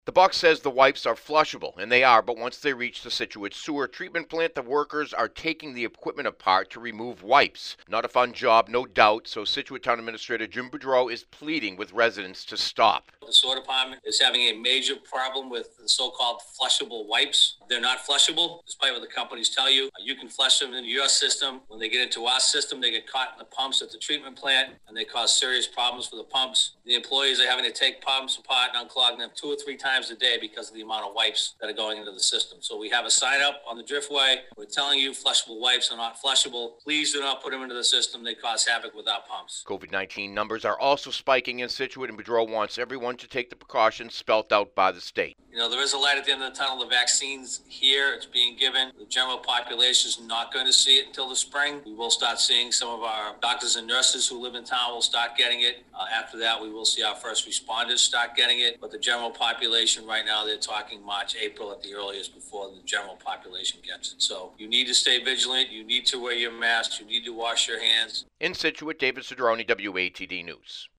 The Buck says the wipes are flushable, and they are, but once they reach the Scituate sewer treatment plant, the workers are taking the equipment apart to remove wipes. Not a fun job, no doubt, so Scituate Town Administrator Jim Boudreau is pleading with residents to stop. The sewer department is having a major problem with the so-called flushable wipes. They're not flushable, despite what the companies tell you. You can flush them into your system. When they get into our system, they get caught in the pumps at the treatment plant, and they cause serious problems for the pumps. The employees are having to take pumps apart and unclog them 2 or 3 times a day because of the amount of wipes that are going into the system. So we have a sign up on the Driftway. We're telling you flushable wipes are not flushable. Please do not put them into the system. They cause havoc with our pumps. COVID-19 numbers are also spiking in Scituate, and Boudreau wants everyone to take the precautions spelt out by the state. You know, there is a light at the end of the tunnel. The vaccine's here. It's being given. The general population is not going to see it until the spring. We will start seeing some of our doctors and nurses who live in town will start getting it. After that, we will see our first responders start getting it. But the general population right now, they're talking March, April at the earliest before the general population gets it. So you need to stay vigilant. You need to wear your mask. You need to wash your hands. In Scituate, David Cedrone, WATD News.